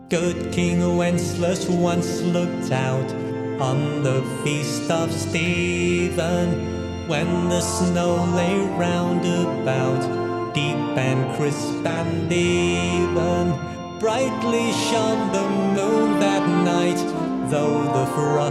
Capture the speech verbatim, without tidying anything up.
Good King Wenceslas once looked out on the feast of Stephen, when the snow lay round about, deep and crisp and even. Brightly shone the moon that night, though the frost